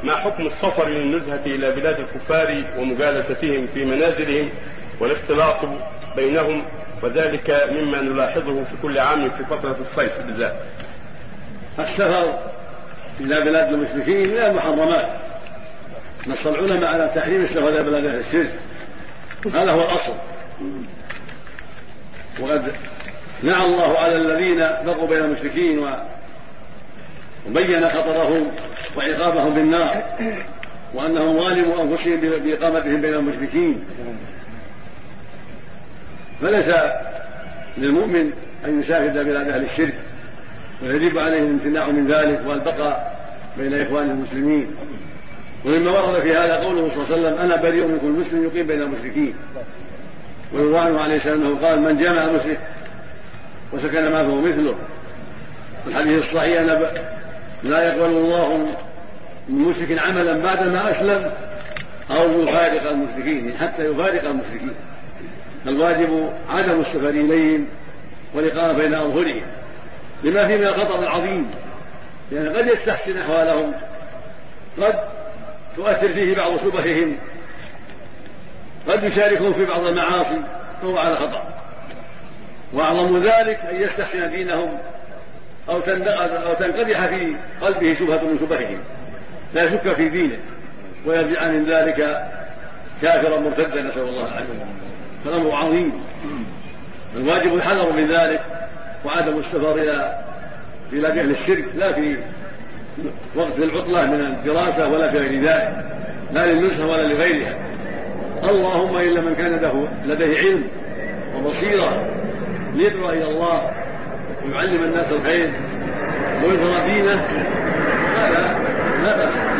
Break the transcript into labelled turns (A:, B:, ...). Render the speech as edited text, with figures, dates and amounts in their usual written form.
A: ما حكم السفر للنزهة إلى بلاد الكفار ومجالستهم في منازلهم والاختلاط بينهم، وذلك مما نلاحظه في كل عام في فترة الصيف بالذات؟
B: السفر إلى بلاد المشركين من المحرمات، نص العلماء على تحريم السفر إلى بلاد أهل الشرك، هذا هو الأصل. وقد نعى الله على الذين بقوا بين المشركين وبين خطرهم وعقابهم بالنار، وأنهم ظالموا أنفسهم بإقامتهم بين المشركين. فليس للمؤمن أن يسافر إلى بلاد أهل الشرك، ويجب عليه الامتناع من ذلك والبقاء بين إخوانه المسلمين. ومما ورد في هذا قوله صلى الله عليه وسلم: أنا بريء من كل مسلم يقيم بين المشركين. ويروى عليه السلام أنه قال: من جامع مشرك وسكن معه فهو مثله. الحديث الصحيح أن لا يقبل الله من مشرك عملا بعد ما أسلم أو يفارق المشركين، حتى يفارق المشركين. الواجب عدم السفر إليهم والإقامة بين أظهرهم لما فيه من الخطر العظيم، لأن قد يستحسن أحوالهم، قد تؤثر فيه بعض شبههم، قد يشاركهم في بعض المعاصي، فهو على خطأ. وأعظم ذلك أن يستحسن دينهم أو تنقدح في قلبه شبهة من شبههم، لا يشك في دينه ويرجع من ذلك كافرا مرتدا، نسأل الله العافية. فالأمر عظيم، الواجب الحذر من ذلك وعدم السفر إلى بلاد أهل الشرك، لا في وقت العطلة من الدراسة ولا في غير ذلك، لا للنزهة ولا لغيرها. اللهم إلا من كان لديه علم وبصيرة ليدعو إلى الله ويعلم الناس الخير ويظهر دينه، هذا لا بأس.